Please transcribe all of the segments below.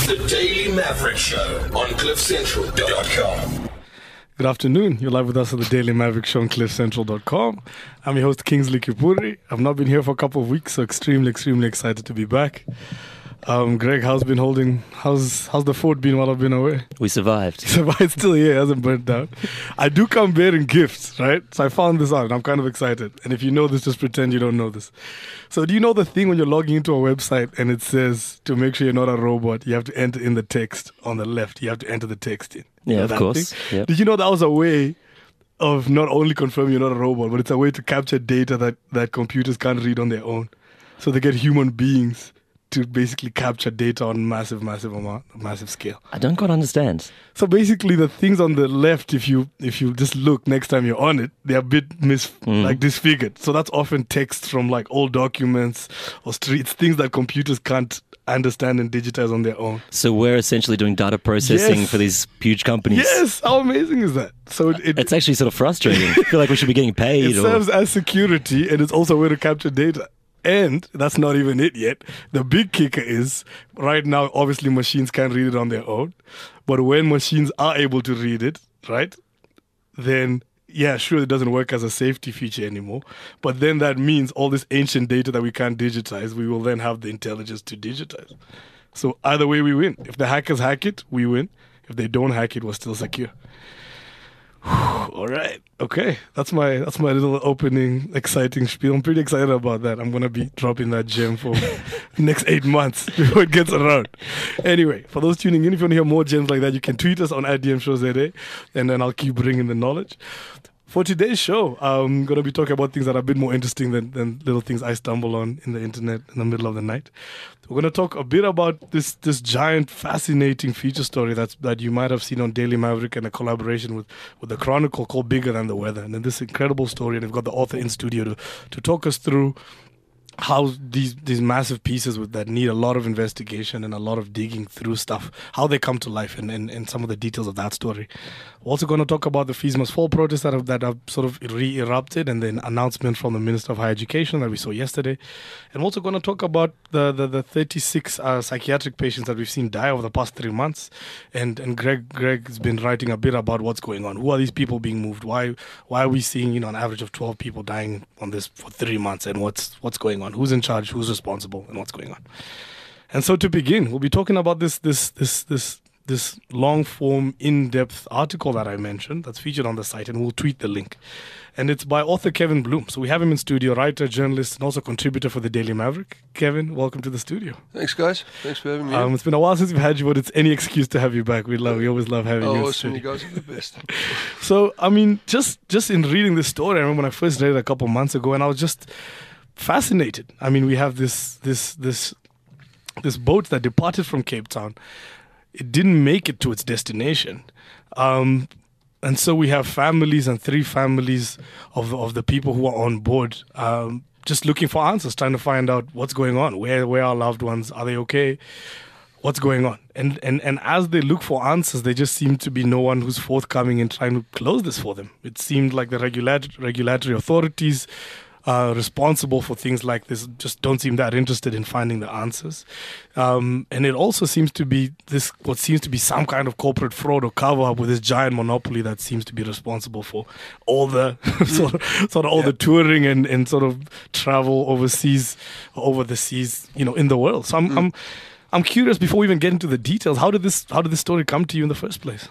The Daily Maverick Show on CliffCentral.com. Good afternoon. You're live with us at the Daily Maverick Show on CliffCentral.com. I'm your host, Kingsley Kipuri. I've not been here for a couple of weeks, so extremely excited to be back. Greg, how's the fort been while I've been away? We survived. Survived, still here, hasn't burnt down. I do come bearing gifts, right? So I found this out and I'm kind of excited. And if you know this, just pretend you don't know this. So do you know the thing when you're logging into a website and it says to make sure you're not a robot, you have to enter in the text on the left. You have to enter the text in. Yeah, of course. Yep. Did you know that was a way of not only confirming you're not a robot, but it's a way to capture data that computers can't read on their own. So they get human beings to basically capture data on massive scale. I don't quite understand. So basically the things on the left, if you just look next time you're on it, they're a bit like disfigured. So that's often text from like old documents or streets, things that computers can't understand and digitize on their own. So we're essentially doing data processing for these huge companies. Yes, how amazing is that? So it's actually sort of frustrating. I feel like we should be getting paid. It serves as security, and it's also a way to capture data. And that's not even it yet. The big kicker is, right now, obviously machines can't read it on their own. But when machines are able to read it, right, then, yeah, sure, it doesn't work as a safety feature anymore. But then that means all this ancient data that we can't digitize, we will then have the intelligence to digitize. So either way, we win. If the hackers hack it, we win. If they don't hack it, we're still secure. All right. Okay. That's my little opening exciting spiel. I'm pretty excited about that. I'm going to be dropping that gem for the next 8 months before it gets around. Anyway, for those tuning in, if you want to hear more gems like that, you can tweet us on @DMShowZA, and then I'll keep bringing the knowledge. For today's show, I'm going to be talking about things that are a bit more interesting than little things I stumble on in the internet in the middle of the night. We're going to talk a bit about this giant, fascinating feature story that you might have seen on Daily Maverick and a collaboration with the Chronicle called Bigger Than the Weather. And then this incredible story, and we've got the author in studio to talk us through how these massive pieces that need a lot of investigation and a lot of digging through stuff, how they come to life and some of the details of that story. We're also going to talk about the Fees Must Fall protests that have sort of re-erupted, and then announcement from the Minister of Higher Education that we saw yesterday. And we're also going to talk about the 36 psychiatric patients that we've seen die over the past 3 months. And Greg's been writing a bit about what's going on. Who are these people being moved? Why are we seeing an average of 12 people dying on this for 3 months? And what's going on? Who's in charge? Who's responsible? And what's going on? And so to begin, we'll be talking about this long-form, in-depth article that I mentioned that's featured on the site, and we'll tweet the link. And it's by author Kevin Bloom. So we have him in studio, writer, journalist, and also contributor for the Daily Maverick. Kevin, welcome to the studio. Thanks, guys. Thanks for having me. It's been a while since we've had you, but it's any excuse to have you back. We always love having you. Awesome. You guys are the best. So, I mean, just in reading this story, I remember when I first read it a couple months ago, and I was just fascinated. I mean, we have this boat that departed from Cape Town. It didn't make it to its destination. And so we have families, and 3 families of the people who are on board, just looking for answers, trying to find out what's going on. Where are our loved ones? Are they okay? What's going on? And as they look for answers, there just seemed to be no one who's forthcoming in trying to close this for them. It seemed like the regulatory authorities responsible for things like this just don't seem that interested in finding the answers. And it also seems to be what seems to be some kind of corporate fraud or cover-up with this giant monopoly that seems to be responsible for all the sort of all the touring and sort of travel overseas, over the seas, in the world. So I'm curious, before we even get into the details, how did this story come to you in the first place?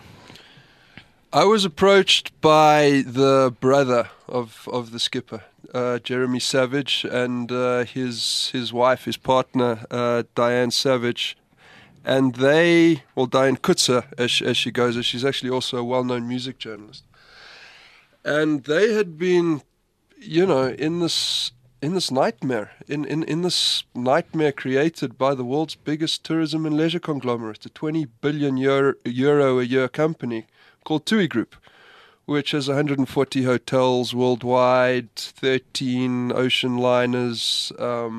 I was approached by the brother of the skipper, Jeremy Savage, and his wife, his partner, Diane Savage, and Diane Kutzer, as she goes, as she's actually also a well-known music journalist. And they had been, in this nightmare, in this nightmare created by the world's biggest tourism and leisure conglomerate, a 20 billion euro a year company called TUI Group, which has 140 hotels worldwide, 13 ocean liners,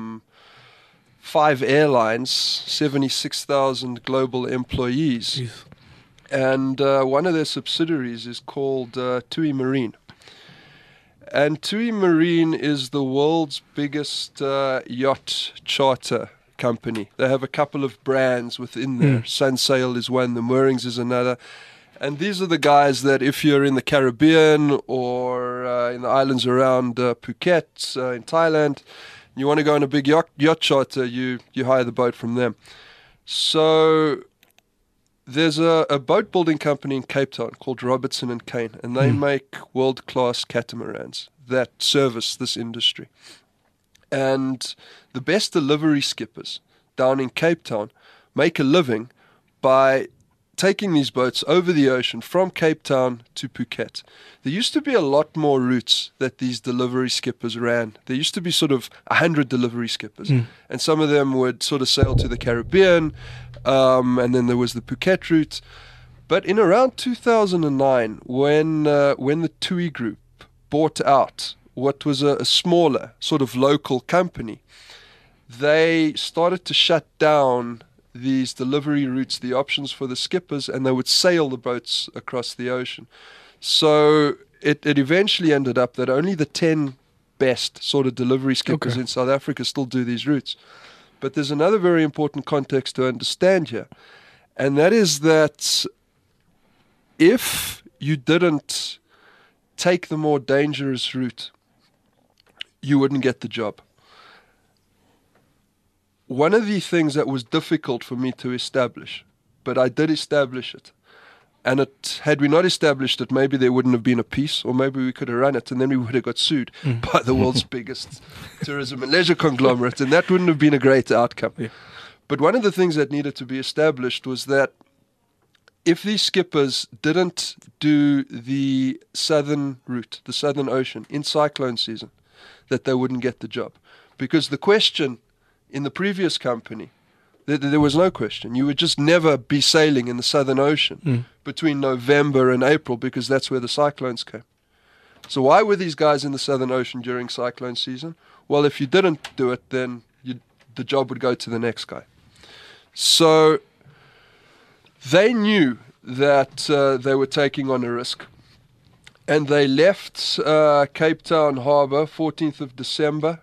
5 airlines, 76,000 global employees. Jeez. And one of their subsidiaries is called TUI Marine. And TUI Marine is the world's biggest yacht charter company. They have a couple of brands within there. Sunsail is one, the Moorings is another. And these are the guys that if you're in the Caribbean or in the islands around Phuket, in Thailand, you want to go on a big yacht charter, you hire the boat from them. So there's a boat building company in Cape Town called Robertson and Kane, and they make world-class catamarans that service this industry. And the best delivery skippers down in Cape Town make a living by taking these boats over the ocean from Cape Town to Phuket. There used to be a lot more routes that these delivery skippers ran. There used to be sort of 100 delivery skippers. And some of them would sort of sail to the Caribbean, and then there was the Phuket route. But in around 2009, when the TUI Group bought out what was a smaller sort of local company, they started to shut down these delivery routes, the options for the skippers, and they would sail the boats across the ocean. So it eventually ended up that only the 10 best sort of delivery skippers in South Africa still do these routes. But there's another very important context to understand here, and that is that if you didn't take the more dangerous route, you wouldn't get the job. One of the things that was difficult for me to establish, but I did establish it, and had we not established it, maybe there wouldn't have been a peace, or maybe we could have run it, and then we would have got sued by the world's biggest tourism and leisure conglomerate, and that wouldn't have been a great outcome. Yeah. But one of the things that needed to be established was that if these skippers didn't do the southern route, the Southern Ocean, in cyclone season, that they wouldn't get the job. Because the question in the previous company, there was no question. You would just never be sailing in the Southern Ocean between November and April, because that's where the cyclones came. So why were these guys in the Southern Ocean during cyclone season? Well, if you didn't do it, then the job would go to the next guy. So they knew that they were taking on a risk. And they left Cape Town Harbour 14th of December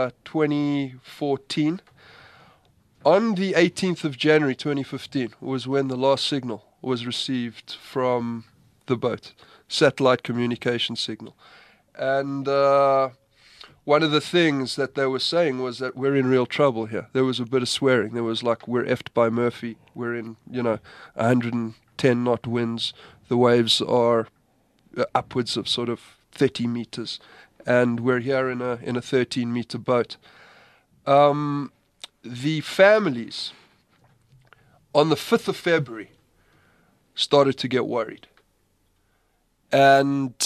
2014. On the 18th of January 2015 was when the last signal was received from the boat, satellite communication signal. And one of the things that they were saying was that we're in real trouble here. There was a bit of swearing. There was like, we're effed by Murphy. We're in, 110 knot winds. The waves are upwards of sort of 30 meters, and we're here in a 13-meter boat. The families on the 5th of February started to get worried, and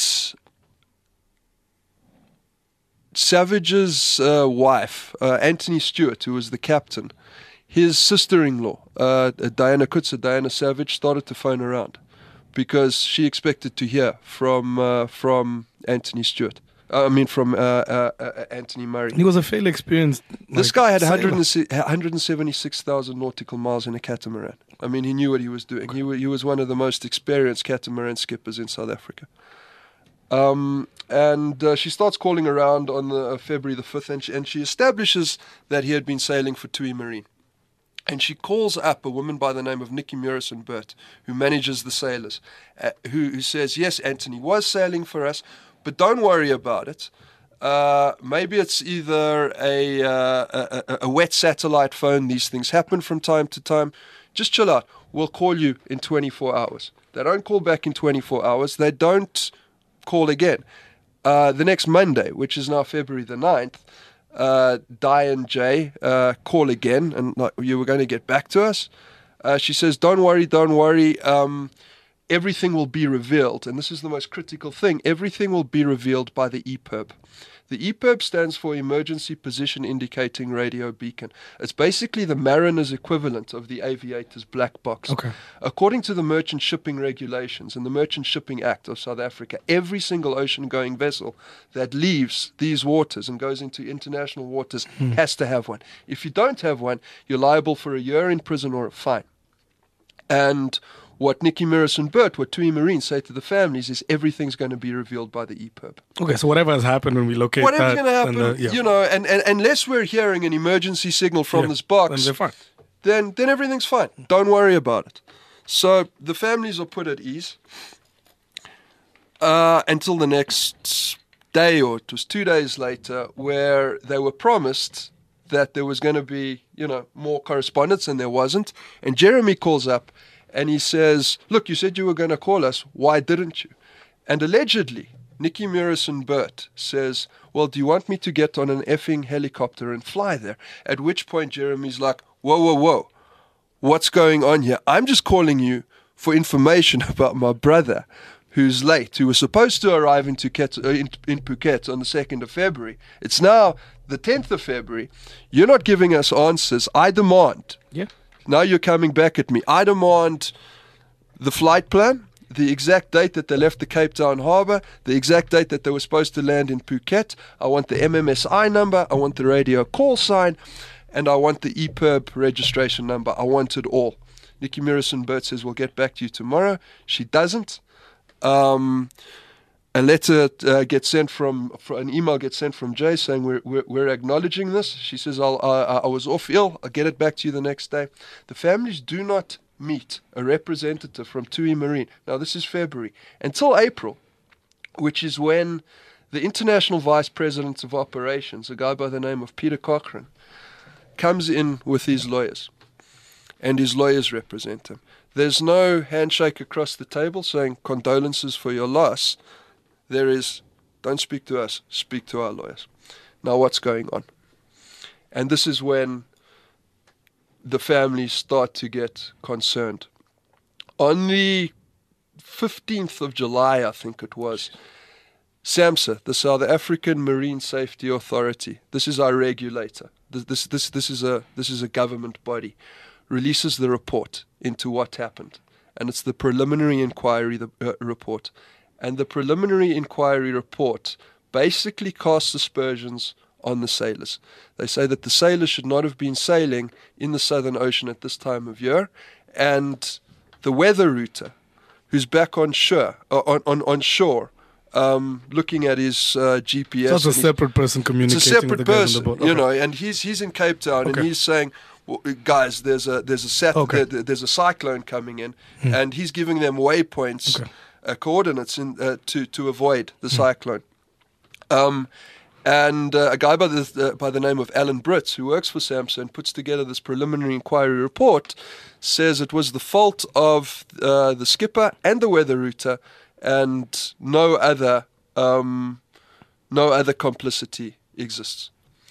Savage's wife, Anthony Stewart, who was the captain, his sister-in-law, Diana Savage, started to phone around, because she expected to hear from Anthony Stewart. From Anthony Murray. He was a fairly experienced. This guy had 176,000 nautical miles in a catamaran. I mean, he knew what he was doing. He was one of the most experienced catamaran skippers in South Africa. And she starts calling around on the February the 5th, and she establishes that he had been sailing for TUI Marine. And she calls up a woman by the name of Nikki Murison-Burt, who manages the sailors, who says, yes, Anthony was sailing for us, but don't worry about it. Maybe it's either a wet satellite phone. These things happen from time to time. Just chill out. We'll call you in 24 hours. They don't call back in 24 hours. They don't call again. The next Monday, which is now February the 9th, Di and Jay call again, and like, you were going to get back to us. She says, don't worry. Everything will be revealed, and this is the most critical thing. Everything will be revealed by the EPIRB. The EPIRB stands for Emergency Position Indicating Radio Beacon. It's basically the mariner's equivalent of the aviator's black box. Okay. According to the Merchant Shipping Regulations and the Merchant Shipping Act of South Africa, every single ocean-going vessel that leaves these waters and goes into international waters has to have one. If you don't have one, you're liable for a year in prison or a fine. And what Nicky Meares and Burt, what TUI Marine say to the families is everything's going to be revealed by the EPIRB. Okay, so whatever has happened when we locate Whatever's that, going to happen, you know, and unless we're hearing an emergency signal from this then box, they're fine. then everything's fine. Don't worry about it. So the families are put at ease until the next day, or it was 2 days later, where they were promised that there was going to be, you know, more correspondence, and there wasn't. And Jeremy calls up and he says, look, you said you were going to call us. Why didn't you? And allegedly, Nicky Meares and Burt says, well, do you want me to get on an effing helicopter and fly there? At which point Jeremy's like, whoa. What's going on here? I'm just calling you for information about my brother who's late, who was supposed to arrive in Phuket on the 2nd of February. It's now the 10th of February. You're not giving us answers. I demand. Yeah. Now you're coming back at me. I demand the flight plan, the exact date that they left the Cape Town harbour, the exact date that they were supposed to land in Phuket. I want the MMSI number. I want the radio call sign. And I want the EPIRB registration number. I want it all. Nicky Meares and Burt says, we'll get back to you tomorrow. She doesn't. A letter gets sent an email gets sent from Jay saying we're acknowledging this. She says, I was off ill. I'll get it back to you the next day. The families do not meet a representative from TUI Marine. Now, this is February. Until April, which is when the International Vice President of Operations, a guy by the name of Peter Cochrane, comes in with his lawyers. And his lawyers represent him. There's no handshake across the table saying condolences for your loss. There is, don't speak to us, speak to our lawyers. Now what's going on? And this is when the families start to get concerned. On the 15th of July, I think it was, SAMSA, the South African Marine Safety Authority, this is our regulator. This is a government body, releases the report into what happened. And it's the preliminary inquiry report. And the preliminary inquiry report basically casts aspersions on the sailors. They say that the sailors should not have been sailing in the Southern Ocean at this time of year. And the weather router, who's back on shore, looking at his GPS. So it's a separate person communicating. It's a separate with the guys person, on the boat. you know, and he's in Cape Town, and he's saying, well, guys, there's a cyclone coming in, and he's giving them waypoints, coordinates to avoid the cyclone. And a guy by the name of Alan Brits, who works for SAMSA and puts together this preliminary inquiry report, says it was the fault of the skipper and the weather router, and no other complicity exists.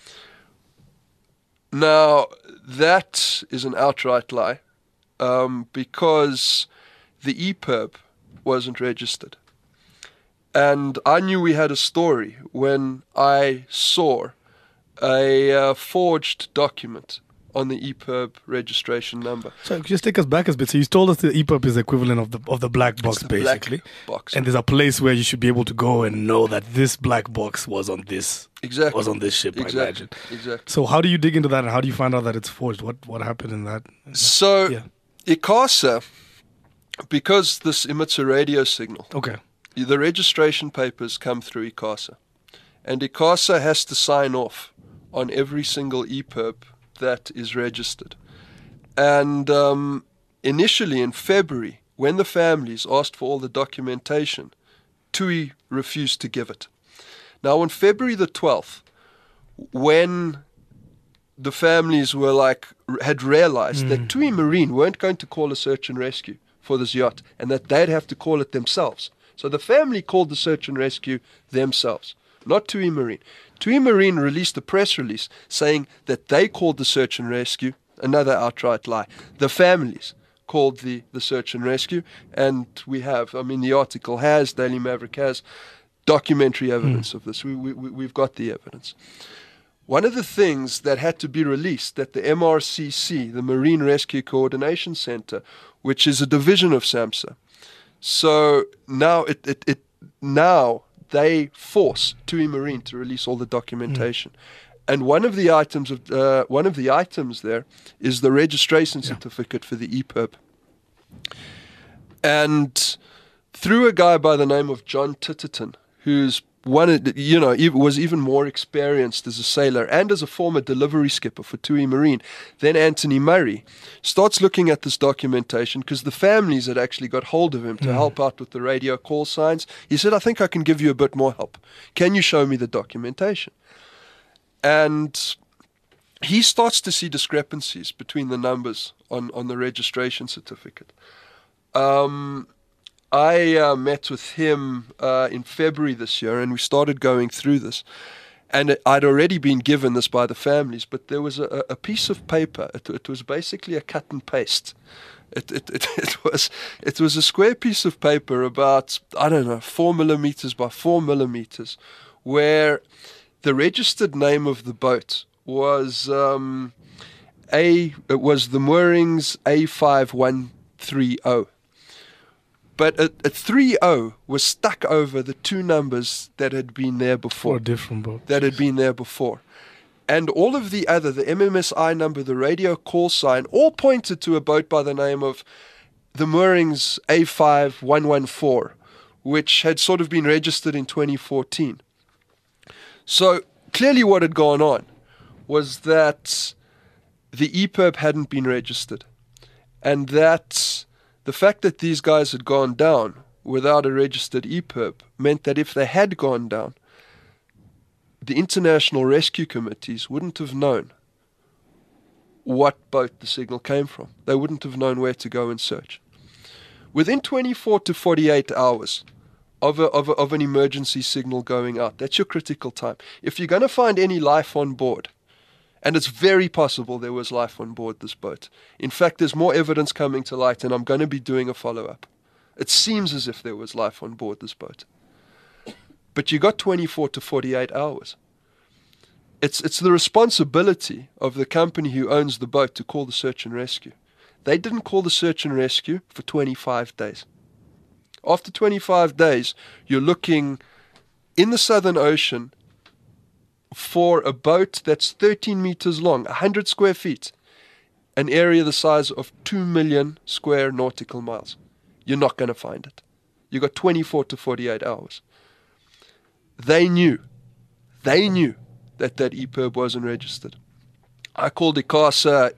Now, that is an outright lie, because the EPIRB wasn't registered. And I knew we had a story when I saw a forged document on the EPIRB registration number. So just take us back a bit. So you told us the EPIRB is the equivalent of the black box, It's the basically. black box. And there's a place where you should be able to go and know that this black box was on this. Exactly. Was on this ship, I imagine. Exactly. So how do you dig into that, and how do you find out that it's forged? What happened in that? So, Yeah. ICASA, because this emits a radio signal, Okay. the registration papers come through ICASA. And ICASA has to sign off on every single EPIRB that is registered. And initially in February, when the families asked for all the documentation, TUI refused to give it. Now on February the 12th, when the families had realized that TUI Marine weren't going to call a search and rescue for this yacht, and that they'd have to call it themselves. So the family called the search and rescue themselves, not TUI Marine. TUI Marine released a press release saying that they called the search and rescue, another outright lie. The families called the search and rescue, and we have, the article has, Daily Maverick has, documentary evidence of this. We've got the evidence. One of the things that had to be released at the MRCC, the Marine Rescue Coordination Center, which is a division of SAMSA. So now they force TUI Marine to release all the documentation. And one of the items there is the registration certificate for the EPIRB. And through a guy by the name of John Titterton, who's was even more experienced as a sailor and as a former delivery skipper for TUI Marine than Anthony Murray, starts looking at this documentation because the families had actually got hold of him to help out with the radio call signs. He said, I think I can give you a bit more help. Can you show me the documentation? And he starts to see discrepancies between the numbers on the registration certificate. I met with him in February this year, and we started going through this. And I'd already been given this by the families, but there was a piece of paper. It was basically a cut and paste. It was a square piece of paper about, 4 millimeters by 4 millimeters, where the registered name of the boat was the Moorings A5130. But a 30 was stuck over the two numbers that had been there before. For a different boat. That had been there before. And all of the other, the MMSI number, the radio call sign, all pointed to a boat by the name of the Moorings A5114, which had sort of been registered in 2014. So clearly what had gone on was that the EPIRB hadn't been registered, and that the fact that these guys had gone down without a registered EPIRB meant that if they had gone down, the international rescue committees wouldn't have known what boat the signal came from. They wouldn't have known where to go and search. Within 24 to 48 hours of an emergency signal going out, that's your critical time. If you're going to find any life on board, and it's very possible there was life on board this boat. In fact, there's more evidence coming to light, and I'm going to be doing a follow-up. It seems as if there was life on board this boat. But you got 24 to 48 hours. It's the responsibility of the company who owns the boat to call the search and rescue. They didn't call the search and rescue for 25 days. After 25 days, you're looking in the Southern Ocean for a boat that's 13 meters long, 100 square feet, an area the size of 2 million square nautical miles. You're not going to find it. You got 24 to 48 hours. They knew that EPIRB wasn't registered. I called ICASA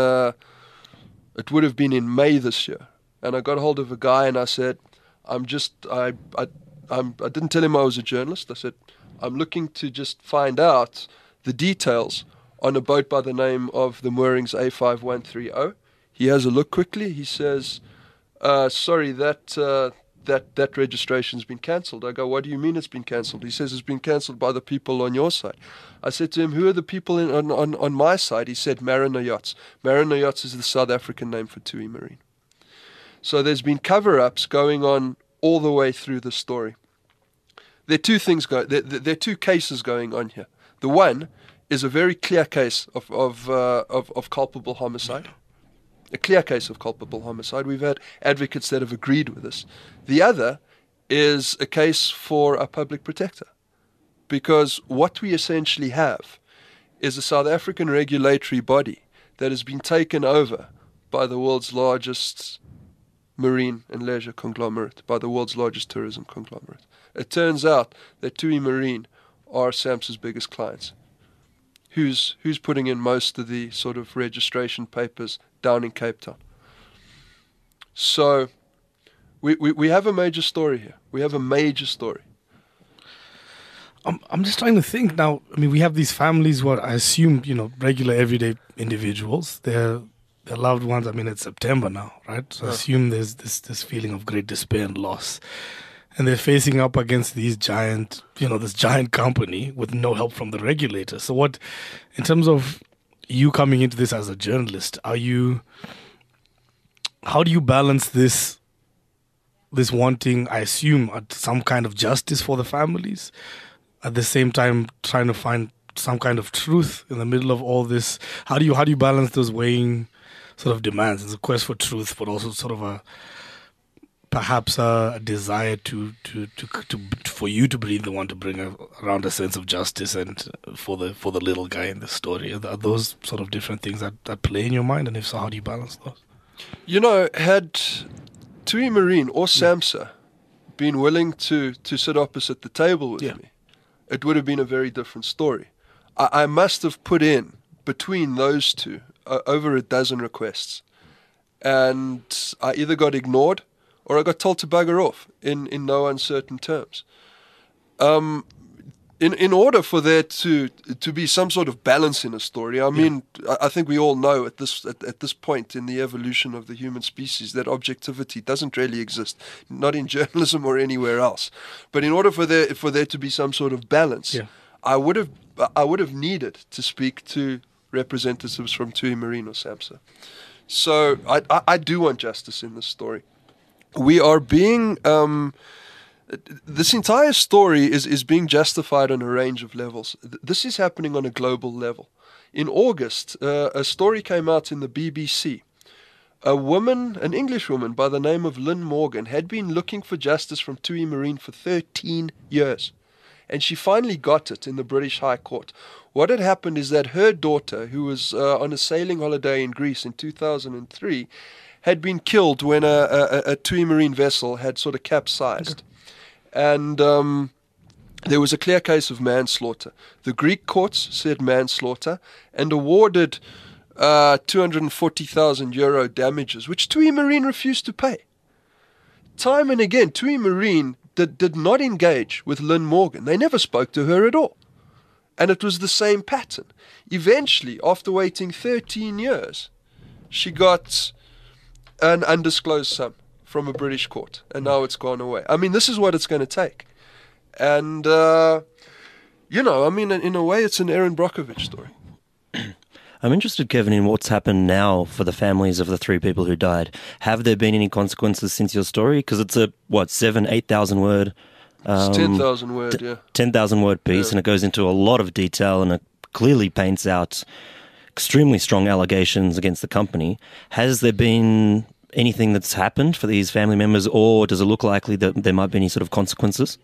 it would have been in May this year, and I got hold of a guy and I said, I didn't tell him I was a journalist. I said, I'm looking to just find out the details on a boat by the name of the Moorings A5130. He has a look quickly. He says, sorry, that registration's been cancelled. I go, what do you mean it's been cancelled? He says it's been cancelled by the people on your side. I said to him, who are the people on my side? He said, Mariner Yachts. Mariner Yachts is the South African name for TUI Marine. So there's been cover-ups going on all the way through the story. There are two things there are two cases going on here. The one is a very clear case of culpable homicide. A clear case of culpable homicide. We've had advocates that have agreed with us. The other is a case for a public protector. Because what we essentially have is a South African regulatory body that has been taken over by the world's largest marine and leisure conglomerate, by the world's largest tourism conglomerate. It turns out that TUI Marine are SAMS's biggest clients. Who's putting in most of the sort of registration papers down in Cape Town? So we have a major story here. We have a major story. I'm just trying to think now. I mean, we have these families who are, I assume, regular everyday individuals. Their loved ones. I mean, it's September now, right? So I assume there's this feeling of great despair and loss. And they're facing up against these giant, this giant company with no help from the regulator. So what, in terms of you coming into this as a journalist, how do you balance this wanting, I assume, some kind of justice for the families, at the same time trying to find some kind of truth in the middle of all this? How do you balance those weighing sort of demands? It's a quest for truth, but also sort of perhaps a desire for you to be the one to bring around a sense of justice and for the little guy in the story. Are those sort of different things that play in your mind? And if so, how do you balance those? TUI Marine or SAMHSA been willing to sit opposite the table with me, it would have been a very different story. I must have put in between those two over a dozen requests, and I either got ignored or I got told to bugger off in no uncertain terms. In order for there to be some sort of balance in a story, I mean, I think we all know at this point in the evolution of the human species that objectivity doesn't really exist, not in journalism or anywhere else. But in order for there to be some sort of balance, I would have needed to speak to representatives from TUI Marine or SAMHSA. So I do want justice in this story. We are being this entire story is being justified on a range of levels. This is happening on a global level. In August, a story came out in the BBC. An English woman by the name of Lynn Morgan, had been looking for justice from TUI Marine for 13 years. And she finally got it in the British High Court. What had happened is that her daughter, who was on a sailing holiday in Greece in 2003, had been killed when a TUI Marine vessel had sort of capsized. And there was a clear case of manslaughter. The Greek courts said manslaughter and awarded 240,000 euro damages, which TUI Marine refused to pay. Time and again, TUI Marine did not engage with Lynn Morgan. They never spoke to her at all. And it was the same pattern. Eventually, after waiting 13 years, she got an undisclosed sum from a British court, and now it's gone away. I mean, this is what it's going to take. And, in a way, it's an Erin Brockovich story. I'm interested, Kevin, in what's happened now for the families of the 3 people who died. Have there been any consequences since your story? Because it's a, 8,000 word? It's 10,000 word, 10,000 word piece, and it goes into a lot of detail, and it clearly paints out extremely strong allegations against the company. Has there been anything that's happened for these family members, or does it look likely that there might be any sort of consequences?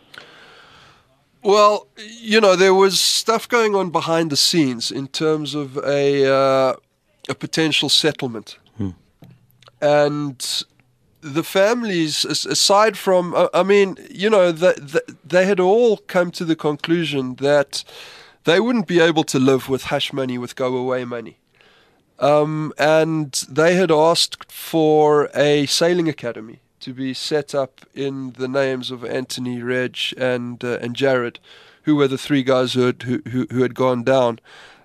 Well, there was stuff going on behind the scenes in terms of a potential settlement. And the families, aside from, they had all come to the conclusion that they wouldn't be able to live with hush money, with go-away money. And they had asked for a sailing academy to be set up in the names of Anthony, Reg, and Jared, who were the 3 guys who had gone down.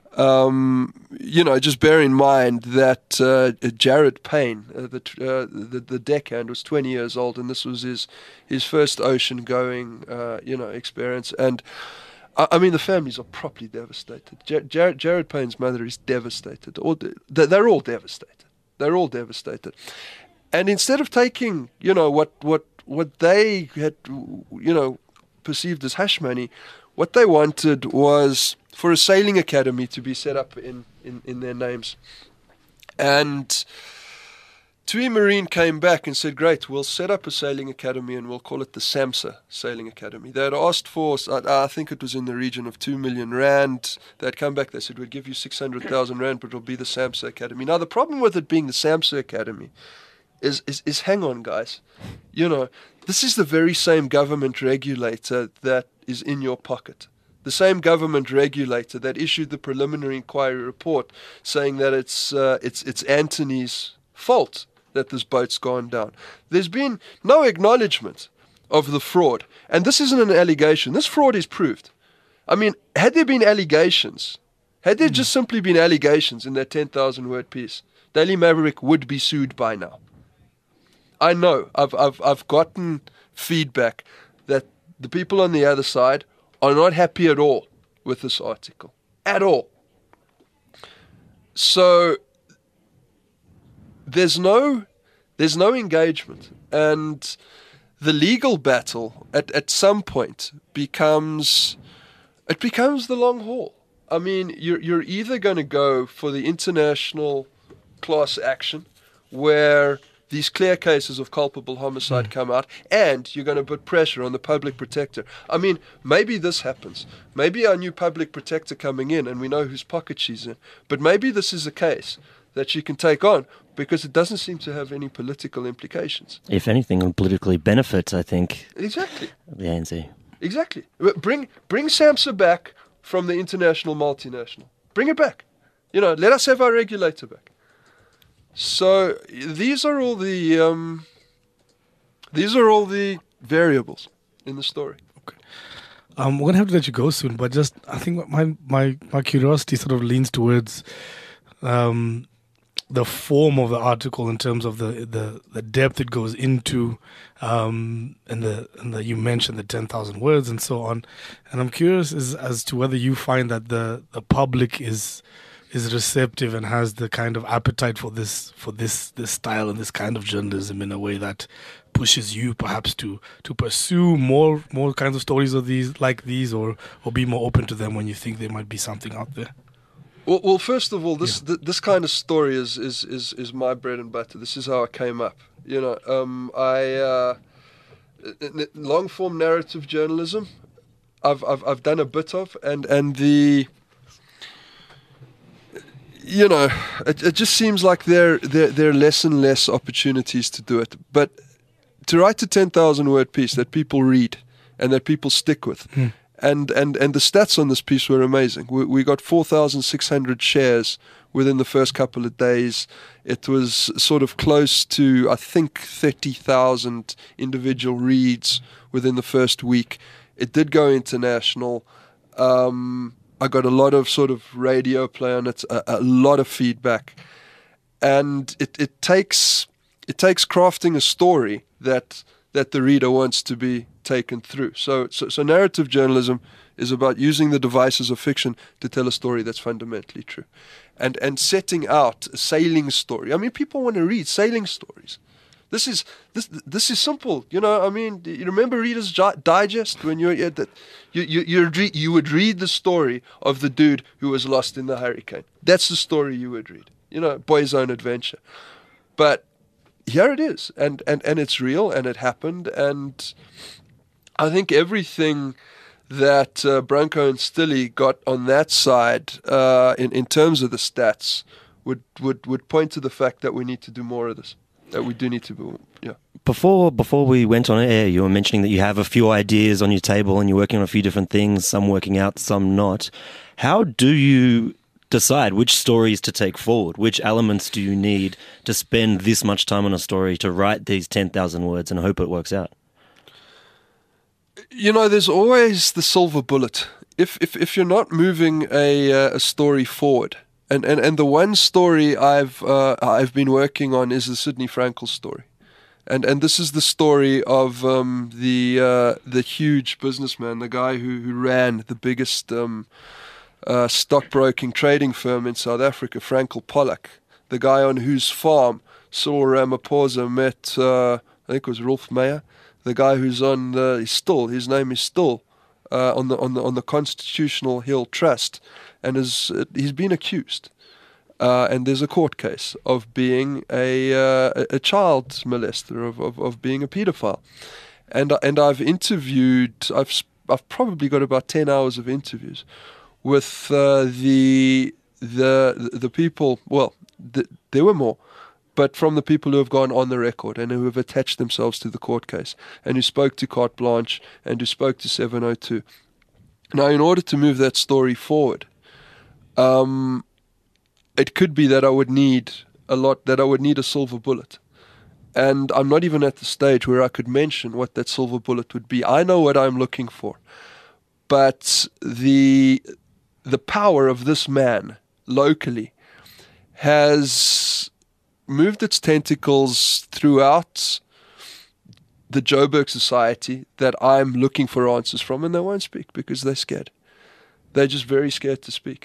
Just bear in mind that Jared Payne, the deckhand, was 20 years old, and this was his first ocean-going, experience. And the families are properly devastated. Jared Payne's mother is devastated. They're all devastated. They're all devastated. And instead of taking, what they had, perceived as hush money, what they wanted was for a sailing academy to be set up in their names. And TUI Marine came back and said, great, we'll set up a sailing academy and we'll call it the SAMHSA Sailing Academy. They had asked for, I think it was in the region of 2 million rand. They had come back, they said, we'll give you 600,000 rand, but it'll be the SAMHSA Academy. Now, the problem with it being the SAMHSA Academy is hang on, guys. This is the very same government regulator that is in your pocket. The same government regulator that issued the preliminary inquiry report saying that it's Anthony's fault that this boat's gone down. There's been no acknowledgement of the fraud. And this isn't an allegation. This fraud is proved. I mean, had there been allegations, had there just simply been allegations in that 10,000 word piece, Daily Maverick would be sued by now. I know. I've gotten feedback that the people on the other side are not happy at all with this article. At all. So there's no engagement. And the legal battle at some point becomes the long haul. I mean, you're either going to go for the international class action where these clear cases of culpable homicide come out, and you're going to put pressure on the public protector. I mean, maybe this happens. Maybe our new public protector coming in, and we know whose pocket she's in, but maybe this is a case that she can take on because it doesn't seem to have any political implications. If anything, will politically benefit, I think, Exactly. the ANC. Exactly. Bring SAMHSA back from the international multinational. Bring it back. Let us have our regulator back. So these are all the variables in the story. We're gonna have to let you go soon, but just I think my curiosity sort of leans towards the form of the article in terms of the depth it goes into, and the you mentioned the 10,000 words and so on, and I'm curious as to whether you find that the public is receptive and has the kind of appetite for this style and this kind of journalism in a way that pushes you perhaps to pursue more kinds of stories of these or be more open to them when you think there might be something out there. Well, first of all, this kind of story is my bread and butter. This is how I came up. Long form narrative journalism, I've done a bit of, and the. It just seems like there are less and less opportunities to do it. But to write a 10,000 word piece that people read and that people stick with, and the stats on this piece were amazing. We got 4,600 shares within the first couple of days. It was sort of close to, I think, 30,000 individual reads within the first week. It did go international. I got a lot of sort of radio play on it, a lot of feedback, and it takes crafting a story that the reader wants to be taken through. So narrative journalism is about using the devices of fiction to tell a story that's fundamentally true, and setting out a sailing story. I mean, people want to read sailing stories. This is simple, you remember Reader's Digest when you would read the story of the dude who was lost in the hurricane. That's the story you would read, Boy's Own Adventure. But here it is, and it's real, and it happened, and I think everything that Branko and Stilly got on that side in terms of the stats would point to the fact that we need to do more of this. That we do need to do, yeah. Before we went on air, you were mentioning that you have a few ideas on your table and you're working on a few different things, some working out, some not. How do you decide which stories to take forward? Which elements do you need to spend this much time on a story to write these 10,000 words and hope it works out? There's always the silver bullet. If you're not moving a story forward, and the one story I've been working on is the Sidney Frankel story, and this is the story of the huge businessman, the guy who ran the biggest stockbroking trading firm in South Africa, Frankel Pollock, the guy on whose farm Cyril Ramaphosa met, I think it was Rolf Meyer, the guy who's on his name is still on the Constitutional Hill Trust. And he's been accused, and there's a court case of being a child molester, of being a paedophile, and I've interviewed. I've probably got about 10 hours of interviews with the people. Well, there were more, but from the people who have gone on the record and who have attached themselves to the court case and who spoke to Carte Blanche and who spoke to 702. Now, in order to move that story forward, it could be that I would need a silver bullet. And I'm not even at the stage where I could mention what that silver bullet would be. I know what I'm looking for. But the power of this man locally has moved its tentacles throughout the Joburg society that I'm looking for answers from, and they won't speak because they're scared. They're just very scared to speak.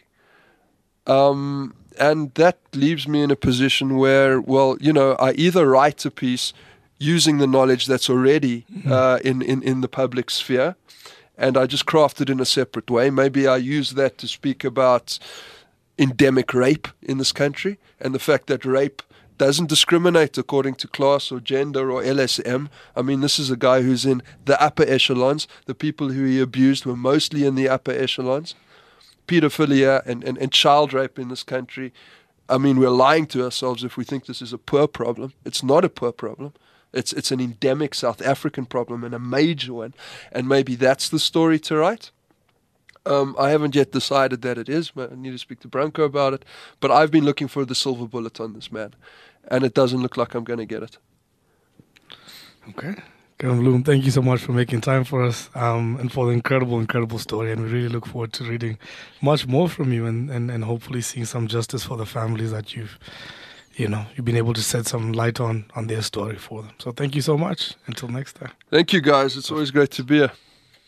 And that leaves me in a position where, I either write a piece using the knowledge that's already in the public sphere, and I just craft it in a separate way. Maybe I use that to speak about endemic rape in this country and the fact that rape doesn't discriminate according to class or gender or LSM. I mean, this is a guy who's in the upper echelons. The people who he abused were mostly in the upper echelons. Pedophilia and child rape in this country I mean, we're lying to ourselves if we think this is a poor problem. It's not a poor problem. It's an endemic South African problem and a major one. And maybe that's the story to write. I haven't yet decided that it is. I need to speak to Branko about it. But I've been looking for the silver bullet on this, man. And it doesn't look like I'm going to get it. Okay. Kevin Bloom, thank you so much for making time for us and for the incredible story. And we really look forward to reading much more from you and hopefully seeing some justice for the families that you've been able to shed some light on their story for them. So thank you so much. Until next time. Thank you, guys. It's always great to be here.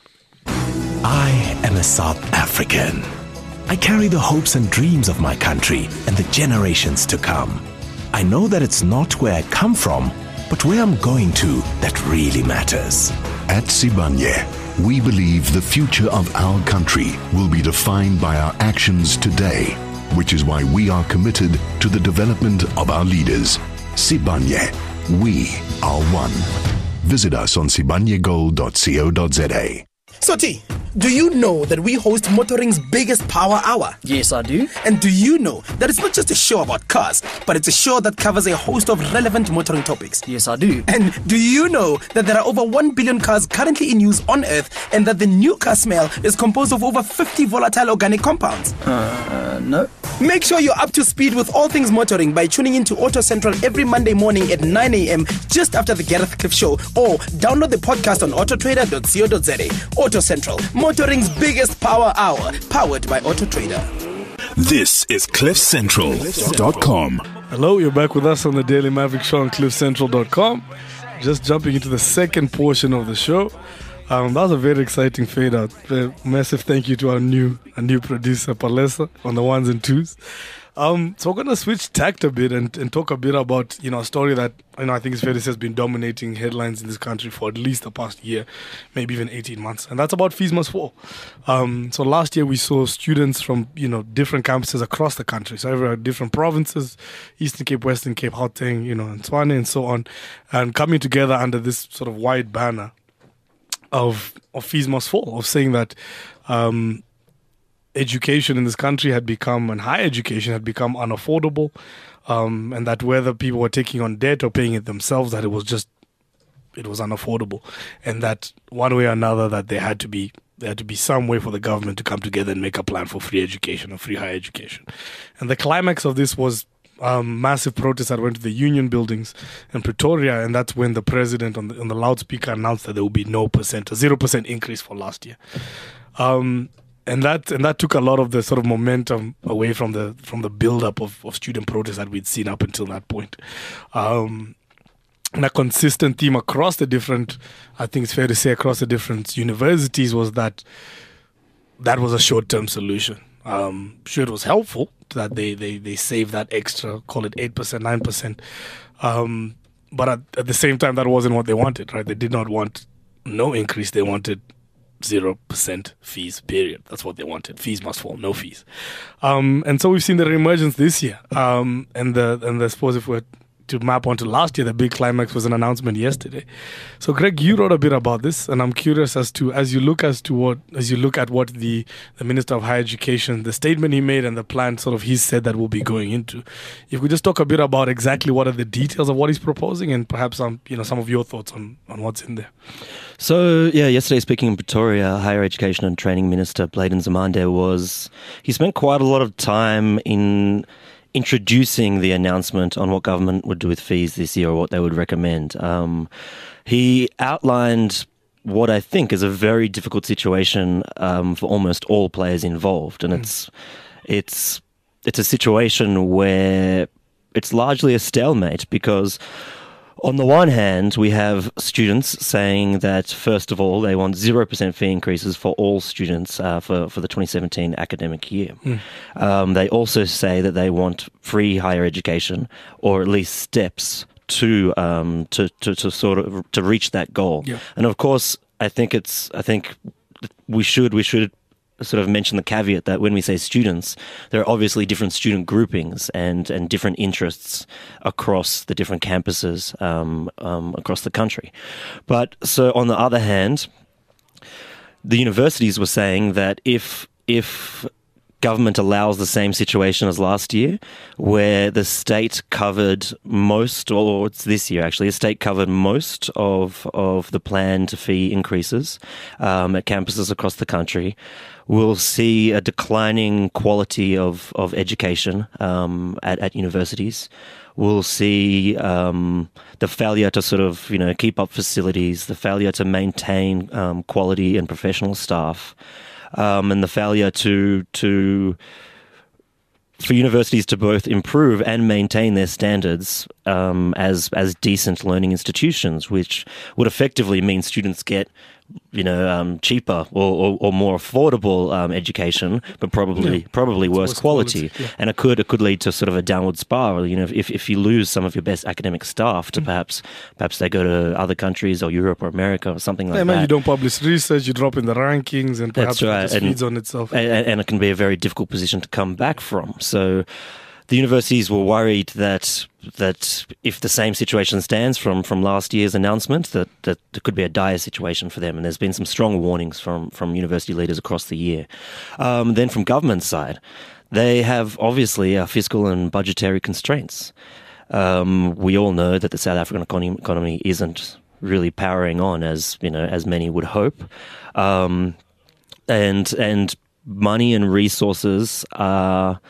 I am a South African. I carry the hopes and dreams of my country and the generations to come. I know that it's not where I come from, but where I'm going to that really matters. At Sibanye, we believe the future of our country will be defined by our actions today, which is why we are committed to the development of our leaders. Sibanye, we are one. Visit us on sibanyegold.co.za. So T, do you know that we host Motoring's biggest power hour? Yes, I do. And do you know that it's not just a show about cars, but it's a show that covers a host of relevant motoring topics? Yes, I do. And do you know that there are over 1 billion cars currently in use on Earth and that the new car smell is composed of over 50 volatile organic compounds? No. Make sure you're up to speed with all things motoring by tuning into Auto Central every Monday morning at 9 a.m. just after the Gareth Cliff Show, or download the podcast on autotrader.co.za. Auto Central, motoring's biggest power hour, powered by Auto Trader. This is CliffCentral.com. Hello, you're back with us on the Daily Maverick Show on CliffCentral.com. Just jumping into the second portion of the show. That was a very exciting fade out. A massive thank you to our new producer, Palesa, on the ones and twos. So we're going to switch tact a bit and talk a bit about, a story that, I think it's fair to say has been dominating headlines in this country for at least the past year, maybe even 18 months. And that's about Fees Must Fall. So last year we saw students from, different campuses across the country. So everywhere, different provinces, Eastern Cape, Western Cape, Gauteng, and Tshwane and so on, and coming together under this sort of wide banner of Fees Must Fall, of saying that education in this country had become, and higher education had become unaffordable, and that whether people were taking on debt or paying it themselves, that it was unaffordable, and that one way or another that there had to be some way for the government to come together and make a plan for free education or free higher education. And the climax of this was massive protests that went to the union buildings in Pretoria, and that's when the president on the loudspeaker announced that there will be a 0% increase for last year. And that took a lot of the sort of momentum away from the build-up of student protests that we'd seen up until that point. And a consistent theme across the different, I think it's fair to say, across the different universities was that was a short-term solution. Sure, it was helpful that they saved that extra, call it 8%, 9%. But at the same time, that wasn't what they wanted, right? They did not want no increase. They wanted 0% fees, period. That's what they wanted. Fees must fall, no fees. And so we've seen the reemergence this year. And I suppose if we're to map onto last year, the big climax was an announcement yesterday. So Greg, you wrote a bit about this, and I'm curious as you look at what the Minister of Higher Education, the statement he made and the plan sort of he said that we'll be going into. If we could just talk a bit about exactly what are the details of what he's proposing, and perhaps some of your thoughts on what's in there. So, yesterday speaking in Pretoria, Higher Education and Training Minister Bladen Nzimande he spent quite a lot of time in introducing the announcement on what government would do with fees this year or what they would recommend. He outlined what I think is a very difficult situation for almost all players involved, and it's a situation where it's largely a stalemate because on the one hand, we have students saying that, first of all, they want 0% fee increases for all students for the 2017 academic year. They also say that they want free higher education, or at least steps to reach that goal. Yeah. And of course, I think we should sort of mention the caveat that when we say students, there are obviously different student groupings and different interests across the different campuses across the country. But so on the other hand, the universities were saying that if government allows the same situation as last year, where the state covered most, or it's this year actually, the state covered most of the planned fee increases at campuses across the country. We'll see a declining quality of education at universities. We'll see the failure to sort of, keep up facilities, the failure to maintain quality and professional staff. And the failure for universities to both improve and maintain their standards as decent learning institutions, which would effectively mean students get cheaper or more affordable education, but probably worse quality. Yeah. And it could lead to sort of a downward spiral. If you lose some of your best academic staff to perhaps they go to other countries or Europe or America or something like that. You don't publish research, you drop in the rankings, and perhaps it just feeds on itself. And it can be a very difficult position to come back from. So the universities were worried that if the same situation stands from last year's announcement, that there could be a dire situation for them. And there's been some strong warnings from university leaders across the year. Then from government side, they have obviously fiscal and budgetary constraints. We all know that the South African economy isn't really powering on as many would hope. And money and resources are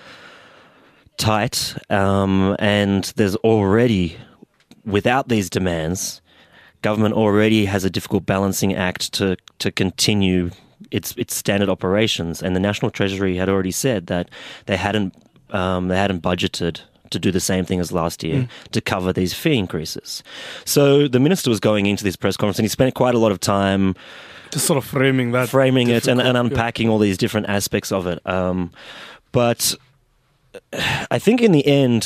tight, and there's already, without these demands, government already has a difficult balancing act to continue its standard operations. And the National Treasury had already said that they hadn't budgeted to do the same thing as last year to cover these fee increases. So the minister was going into this press conference, and he spent quite a lot of time just sort of framing it and unpacking all these different aspects of it. But I think in the end,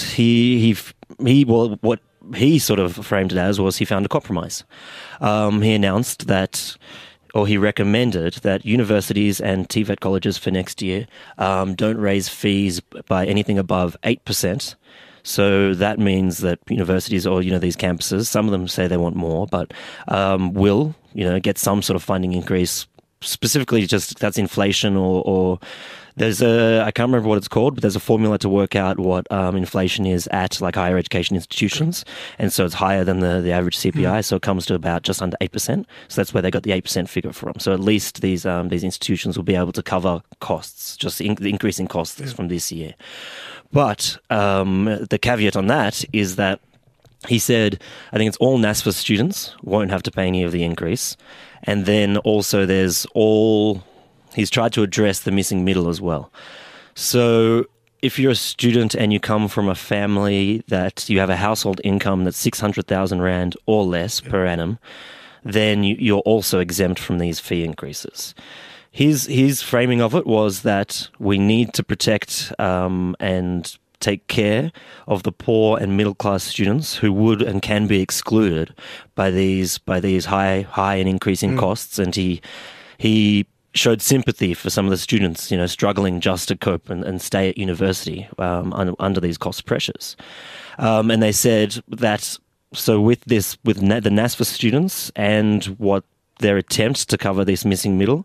what he sort of framed it as was he found a compromise. He announced that, or he recommended that universities and TVET colleges for next year don't raise fees by anything above 8%. So that means that universities or, these campuses, some of them say they want more, but will, get some sort of funding increase, specifically just that's inflation or there's I can't remember what it's called, but there's a formula to work out what inflation is at like higher education institutions. And so it's higher than the average CPI. So it comes to about just under 8%. So that's where they got the 8% figure from. So at least these institutions will be able to cover costs, just the increasing costs from this year. But the caveat on that is that he said, I think it's all NSFAS students won't have to pay any of the increase. And then also he's tried to address the missing middle as well. So if you're a student and you come from a family that you have a household income that's 600,000 Rand or less per annum, then you're also exempt from these fee increases. His framing of it was that we need to protect and take care of the poor and middle class students who would and can be excluded by these high and increasing costs. And he showed sympathy for some of the students, struggling just to cope and stay at university under these cost pressures. And they said that so with the NSFAS students and what their attempts to cover this missing middle,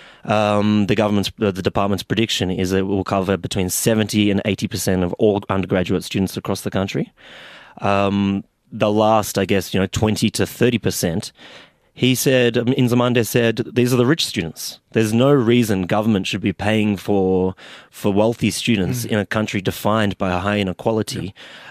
the department's prediction is that it will cover between 70 and 80% of all undergraduate students across the country. The last, 20 to 30%, he said, Nzimande said, these are the rich students. There's no reason government should be paying for wealthy students in a country defined by a high inequality.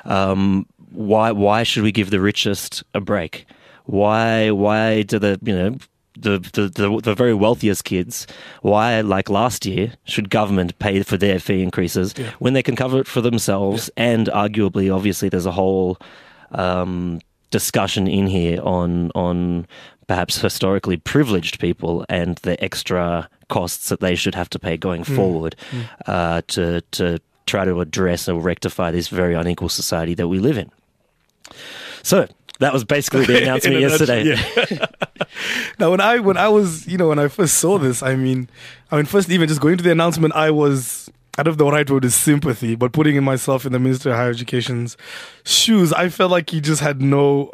Why should we give the richest a break? Why do the very wealthiest kids, why, like last year, should government pay for their fee increases when they can cover it for themselves? And arguably, obviously, there's a whole discussion in here on perhaps historically privileged people and the extra costs that they should have to pay going forward to try to address or rectify this very unequal society that we live in. So that was basically the announcement yesterday. Now, when I first saw this, first even just going to the announcement, I don't know if the right word is sympathy, but putting myself in the Minister of Higher Education's shoes, I felt like he had no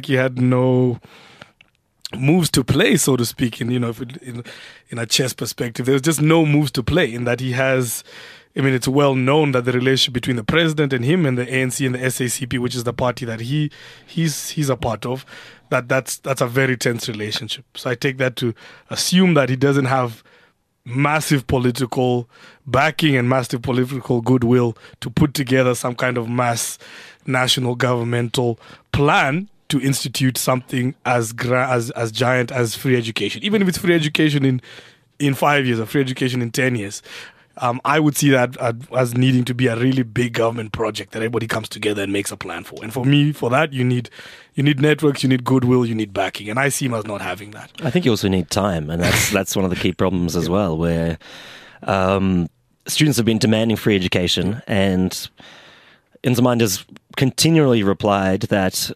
moves to play, so to speak. In a chess perspective, there was just no moves to play. In that he has I mean, it's well known that the relationship between the president and him and the ANC and the SACP, which is the party that he's a part of, that's a very tense relationship. So I take that to assume that he doesn't have massive political backing and massive political goodwill to put together some kind of mass national governmental plan to institute something as giant as free education. Even if it's free education in 5 years or free education in 10 years, I would see that as needing to be a really big government project that everybody comes together and makes a plan for. And for me, for that, you need networks, you need goodwill, you need backing. And I see him as not having that. I think you also need time, and that's one of the key problems as well, where students have been demanding free education, and Nzimande has continually replied that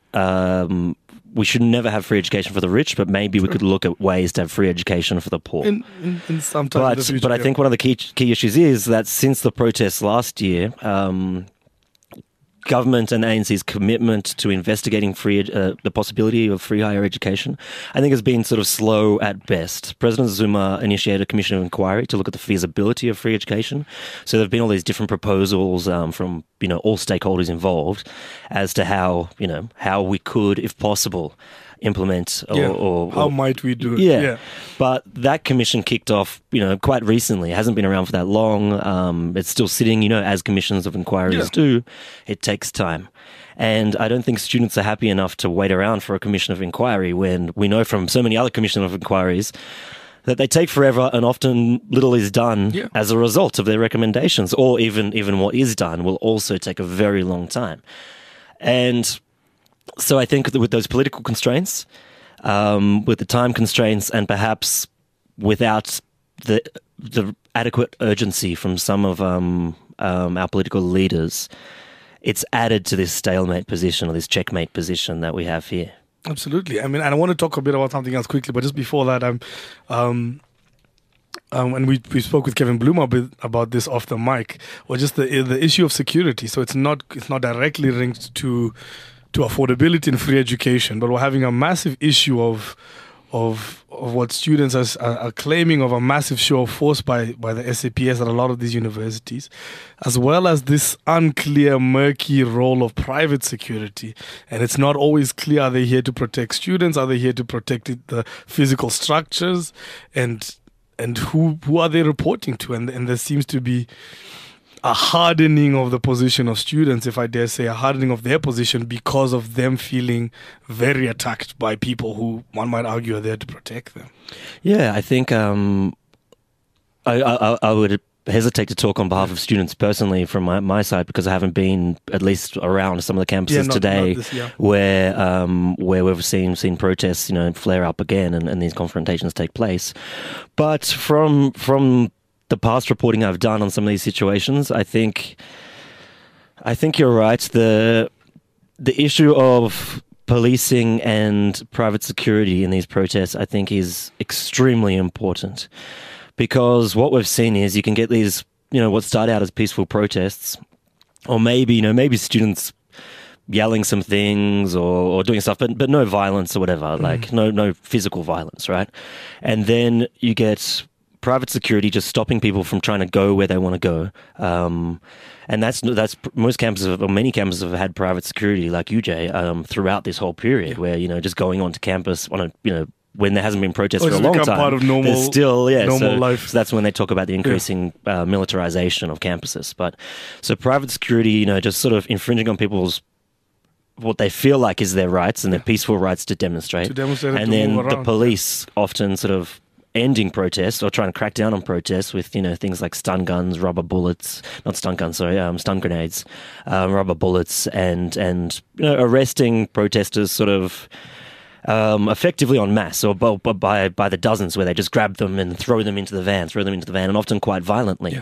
we should never have free education for the rich, but maybe we could look at ways to have free education for the poor. In some time in the future, but I think one of the key issues is that since the protests last year, government and ANC's commitment to investigating the possibility of free higher education, I think has been sort of slow at best. President Zuma initiated a commission of inquiry to look at the feasibility of free education. So there have been all these different proposals from all stakeholders involved as to how we could, if possible, implement or how might we do it? Yeah. But that commission kicked off, quite recently. It hasn't been around for that long. It's still sitting, as commissions of inquiries do. It takes time. And I don't think students are happy enough to wait around for a commission of inquiry when we know from so many other commission of inquiries that they take forever and often little is done as a result of their recommendations, or even what is done will also take a very long time. And so I think that with those political constraints, with the time constraints, and perhaps without the adequate urgency from some of our political leaders, it's added to this stalemate position or this checkmate position that we have here. Absolutely. I mean, and I want to talk a bit about something else quickly, but just before that, and we spoke with Kevin Bloom a bit about this off the mic, or just the issue of security. So it's not directly linked to affordability and free education, but we're having a massive issue of what students are claiming of a massive show of force by the SAPS at a lot of these universities, as well as this unclear, murky role of private security. And it's not always clear, are they here to protect students? Are they here to protect the physical structures? And who are they reporting to? And there seems to be a hardening of the position of students, if I dare say, a hardening of their position because of them feeling very attacked by people who one might argue are there to protect them. Yeah, I think I would hesitate to talk on behalf of students personally from my side, because I haven't been at least around some of the campuses today where we've seen protests flare up again and these confrontations take place. But from the past reporting I've done on some of these situations, I think you're right. The issue of policing and private security in these protests, I think, is extremely important, because what we've seen is you can get these, what start out as peaceful protests, or maybe students yelling some things or doing stuff, but no violence or whatever, like no physical violence, right? And then you get private security just stopping people from trying to go where they want to go. And that's most campuses, or many campuses, have had private security like UJ throughout this whole period, where, just going onto campus on when there hasn't been protests for a long time. Part of normal life. So that's when they talk about the increasing militarization of campuses. But so private security, just sort of infringing on people's what they feel like is their rights and their peaceful rights to demonstrate. And then the police often sort of ending protests or trying to crack down on protests with, things like stun guns, rubber bullets, not stun guns, sorry, stun grenades, rubber bullets, and arresting protesters sort of effectively en masse, or by the dozens, where they just grab them and throw them into the van, and often quite violently.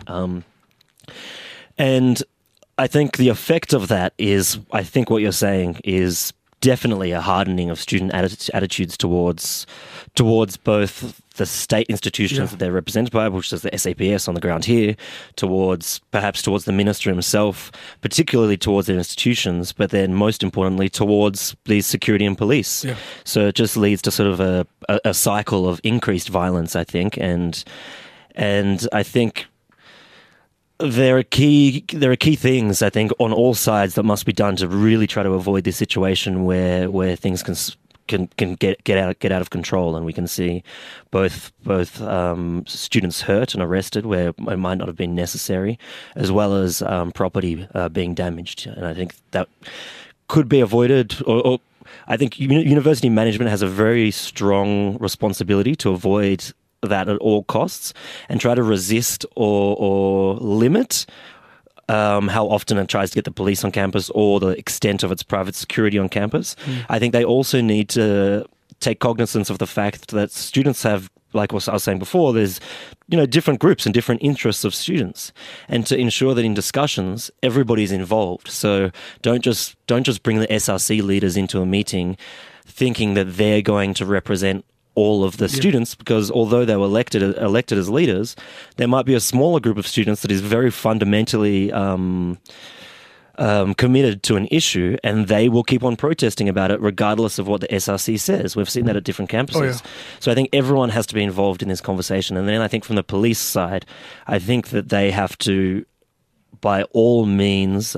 And I think the effect of that is, I think what you're saying is definitely a hardening of student attitudes towards both the state institutions that they're represented by, which is the SAPS on the ground here, perhaps towards the minister himself, particularly towards their institutions, but then most importantly towards these security and police. So it just leads to sort of a cycle of increased violence, I think, and I think there are key things, I think, on all sides that must be done to really try to avoid this situation where things can get out of control, and we can see both students hurt and arrested where it might not have been necessary, as well as property being damaged. And I think that could be avoided, or I think university management has a very strong responsibility to avoid that at all costs and try to resist or limit how often it tries to get the police on campus or the extent of its private security on campus. I think they also need to take cognizance of the fact that students have, like what I was saying before, there's different groups and different interests of students, and to ensure that in discussions everybody's involved. So don't just bring the SRC leaders into a meeting thinking that they're going to represent all of the students, because although they were elected as leaders, there might be a smaller group of students that is very fundamentally committed to an issue, and they will keep on protesting about it regardless of what the SRC says. We've seen that at different campuses. So I think everyone has to be involved in this conversation. And then I think from the police side, I think that they have to, by all means,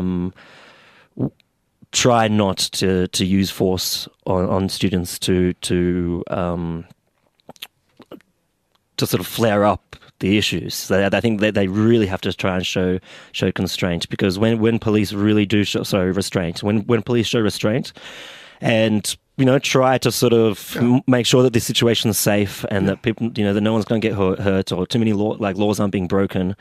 try not to use force on students to sort of flare up the issues. So I think that they really have to try and show constraint, because when police really do show restraint, when police show restraint and try to sort of make sure that the situation is safe and that people, that no one's going to get hurt or too many laws aren't being broken.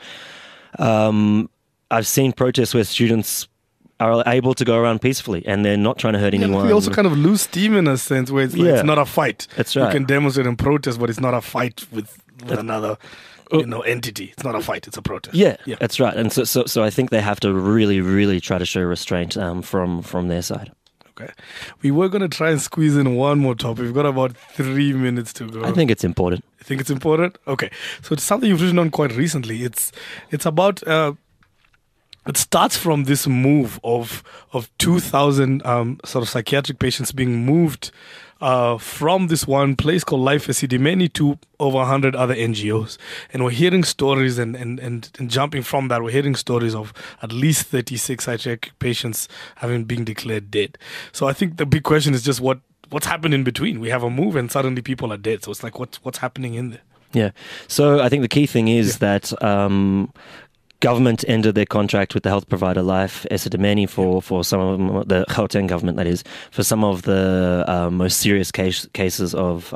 I've seen protests where students are able to go around peacefully and they're not trying to hurt anyone. We also kind of lose steam in a sense where it's it's not a fight. That's right. You can demonstrate and protest, but it's not a fight with another entity. It's not a fight, it's a protest. Yeah, that's right. And so I think they have to really, really try to show restraint from their side. Okay. We were going to try and squeeze in one more topic. We've got about 3 minutes to go. I think it's important. You think it's important? Okay. So it's something you've written on quite recently. It's about... it starts from this move of 2,000 sort of psychiatric patients being moved from this one place called Life Esidimeni to over 100 other NGOs. And we're hearing stories and jumping from that, we're hearing stories of at least 36 psychiatric patients having been declared dead. So I think the big question is just what's happened in between. We have a move and suddenly people are dead. So it's like what's happening in there? Yeah. So I think the key thing is that... government ended their contract with the health provider Life Esidimeni for some of them, the Gauteng government, that is, for some of the most serious cases of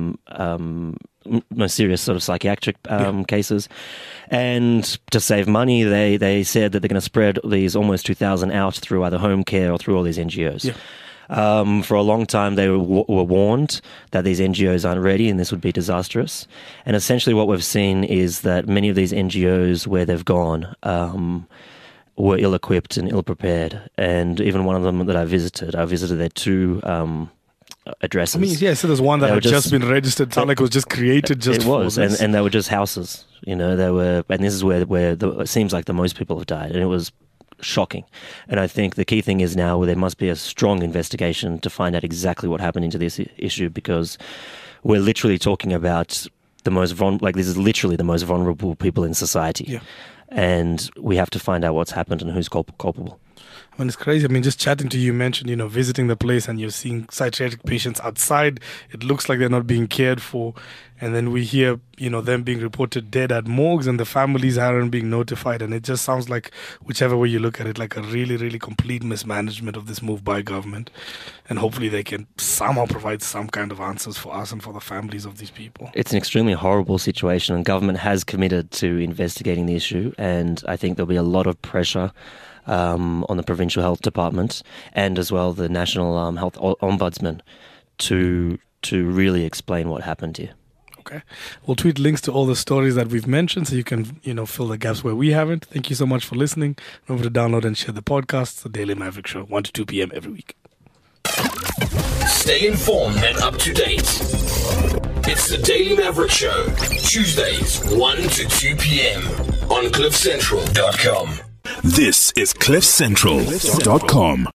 most serious sort of psychiatric cases. And to save money, they said that they're going to spread these almost 2,000 out through either home care or through all these NGOs. Yeah. For a long time, they were warned that these NGOs aren't ready and this would be disastrous. And essentially what we've seen is that many of these NGOs, where they've gone, were ill-equipped and ill-prepared. And even one of them that I visited their two addresses. I mean, so there's one that had just been registered. It sounded like it was just created just for this. And they were just houses. They were, and this is where it seems like the most people have died. And it was shocking. And I think the key thing is now there must be a strong investigation to find out exactly what happened into this issue, because we're literally talking about this is literally the most vulnerable people in society. Yeah. And we have to find out what's happened and who's culpable. I mean, it's crazy. I mean, just chatting to you, mentioned, visiting the place and you're seeing psychiatric patients outside. It looks like they're not being cared for. And then we hear, them being reported dead at morgues and the families aren't being notified. And it just sounds like, whichever way you look at it, like a really, really complete mismanagement of this move by government. And hopefully they can somehow provide some kind of answers for us and for the families of these people. It's an extremely horrible situation, and government has committed to investigating the issue. And I think there'll be a lot of pressure on the Provincial Health Department and as well the National Health Ombudsman to really explain what happened here. Okay. We'll tweet links to all the stories that we've mentioned so you can, fill the gaps where we haven't. Thank you so much for listening. Remember to download and share the podcast. It's the Daily Maverick Show, 1 to 2 p.m. every week. Stay informed and up to date. It's the Daily Maverick Show, Tuesdays, 1 to 2 p.m. on CliffCentral.com. This is CliffCentral.com.